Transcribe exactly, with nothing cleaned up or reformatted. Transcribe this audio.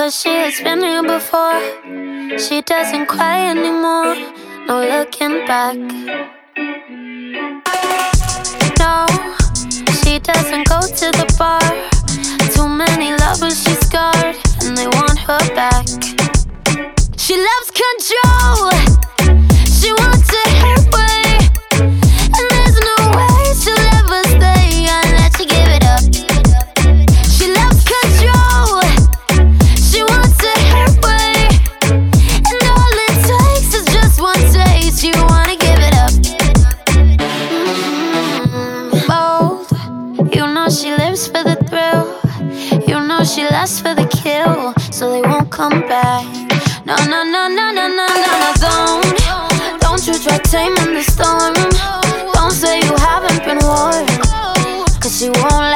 Cause she has been here before. She doesn't cry anymore. No looking back. No, she doesn't go to the bar. Too many lovers she's scarred, and they want her back. She loves control. She wants it her way, and there's no way she'll ever stay unless you give it up. She loves control. She wants it her way, and all it takes is just one taste. You wanna give it up. Mm-hmm. Bold. You know she lives for the thrill. You know she lasts for the kill, so they won't come back. No, no, no, no, no, no, no, no, don't. Don't you try taming the storm. Don't say you haven't been warned, cause she won't let